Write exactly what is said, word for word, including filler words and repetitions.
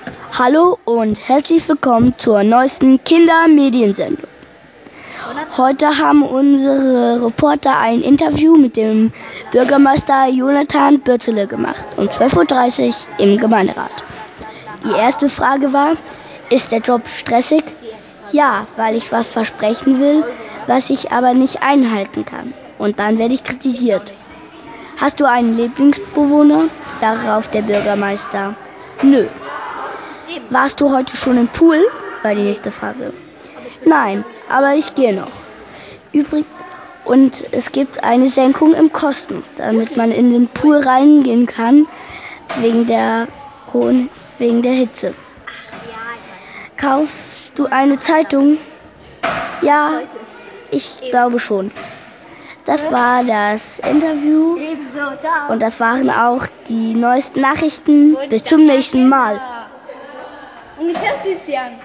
Hallo und herzlich willkommen zur neuesten Kindermediensendung. Heute haben unsere Reporter ein Interview mit dem Bürgermeister Jonathan Bürtele gemacht um zwölf Uhr dreißig im Gemeinderat. Die erste Frage war, ist der Job stressig? Ja, weil ich was versprechen will, was ich aber nicht einhalten kann. Und dann werde ich kritisiert. Hast du einen Lieblingsbewohner? Darauf der Bürgermeister. Nö. Warst du heute schon im Pool? War die nächste Frage. Nein, aber ich gehe noch. Übrig und es gibt eine Senkung im Kosten, damit man in den Pool reingehen kann, wegen der hohen, wegen der Hitze. Kaufst du eine Zeitung? Ja, ich glaube schon. Das war das Interview und das waren auch die neuesten Nachrichten. Bis zum nächsten Mal. Und